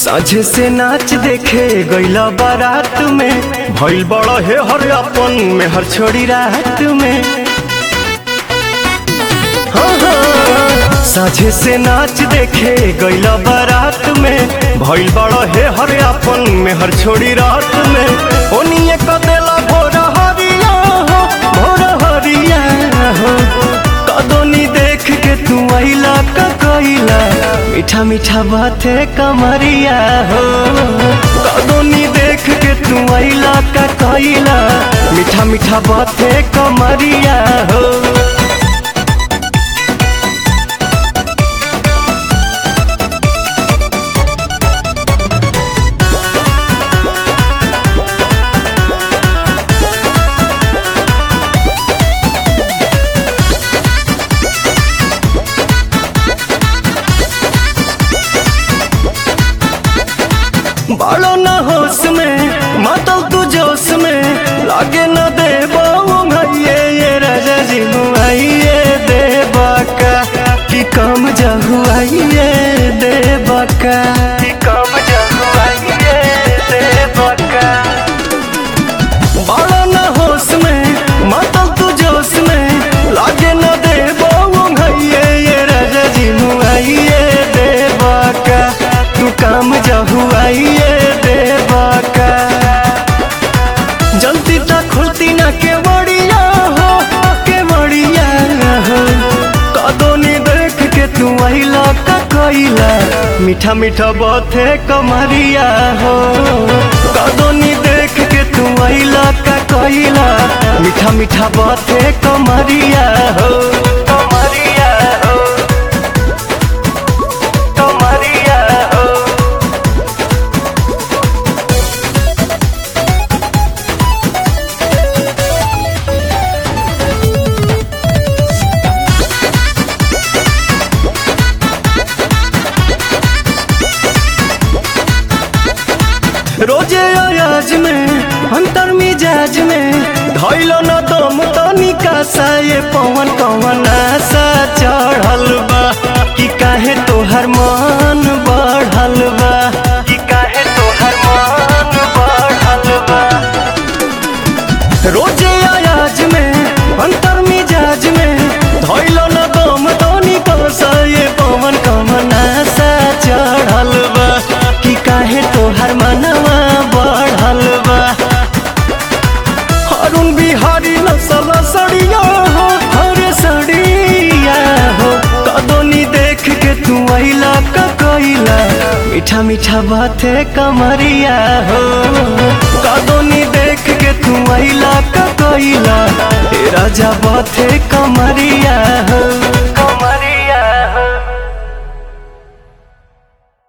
साझे से नाच देखे गईला बारात में, भइल बड़ा है हर अपन में हर छोड़ी रात में। साझे से नाच देखे गईला बारात में, भइल बड़ा है हर अपन में हर छोड़ी रात में। ओनिए कदेला भोर हरिया हो, भोर हरिया हो, कदोनी देख के तू आइला का कइला, मीठा मीठा बाते कमरिया हो। कदोनी देख के तू आइला का कइला, मीठा मीठा बाते कमरिया हो। बालो न होश में मातल तू जोश में, लागे न दे भैये ये राजा जी मुआइए दे बाका कि कम जहुआइए दे बाका, कि कम जहुआइए दे बाका। बालो न होश में मातल तू जोश में, लागे न दे भैये ये राजा जी मुआइए दे बाका, तू कम जहुआइए जल्दी तक खुलती ना के बड़िया हो, के बड़िया हो। कदोनी देख के तू आइला का कइला, मीठा मीठा बाते कमरिया हो। कदोनी देख के तू आइला का कइला, मीठा मीठा बाते कमरिया हो, कमरिया हो, कमरिया हो। रोजे अयाज में अंतर मिजाज में, धैलो न दम तनिका सा ये पवन कवन आशा चढ़ल बा, कि काहे तोहर मन बढ़ल बा, कि काहे तोहर मन बढ़ल बा। रोजे अयाज में अंतर मिजाज में, धैलो न दम तनिका सा ये पवन कवन आशा चढ़ल बा, कि काहे तोहर मनवा बढ़ल बा। अरुण बिहारी नसल सड़िया हो, हरे सड़िया हो। कदोनी देख के तू आइला का कइला, मीठा मीठा बाते कमरिया हो। कदोनी देख के तू आइला का कइला, ए राजा बाते कमरिया हो।